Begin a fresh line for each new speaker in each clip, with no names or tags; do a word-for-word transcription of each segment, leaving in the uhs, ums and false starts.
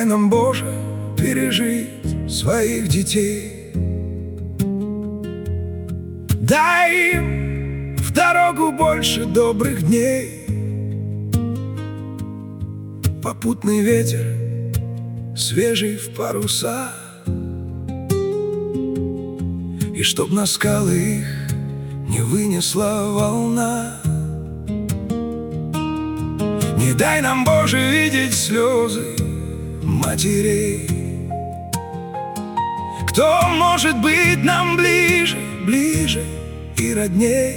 дай нам, Боже, пережить своих детей. Дай им в дорогу больше добрых дней. Попутный ветер, свежий в паруса, и чтоб на скалы их не вынесла волна. Не дай нам, Боже, видеть слезы матерей. Кто может быть нам ближе, ближе и родней?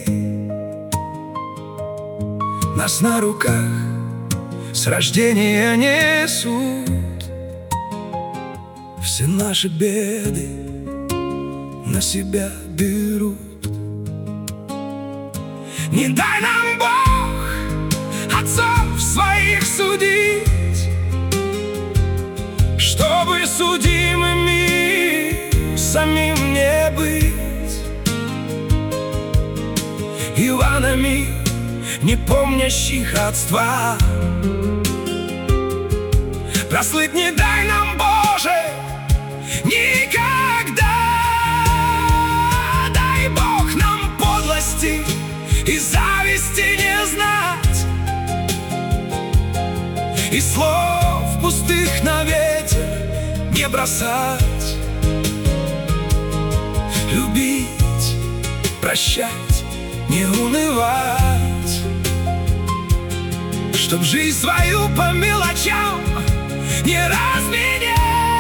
Нас на руках с рождения несут, все наши беды на себя берут. Не дай нам, Бог, отцов своих судить, чтобы судимыми самим не быть, Иванами, не помнящих родства. Прослыть не дай нам, Боже, никогда. Дай Бог нам подлости и зависти не знать, и слов пустых на ветер не бросать. Любить, прощать, не унывать, чтоб жизнь свою по мелочам не разменять.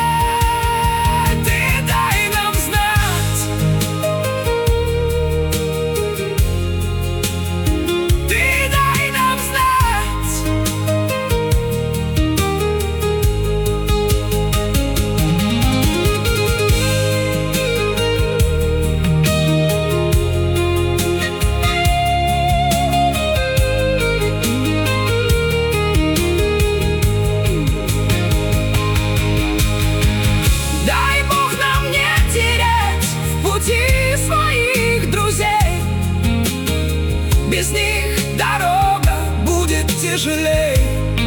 Ты дай нам знать, ты дай нам своих друзей. Без них дорога будет тяжелей.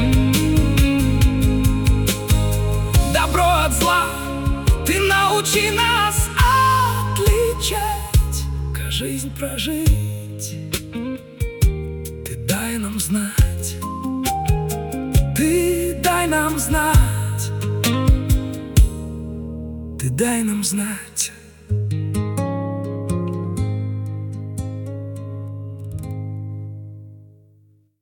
Добро от зла ты научи нас отличать, как жизнь прожить. Ты дай нам знать, ты дай нам знать, ты дай нам знать.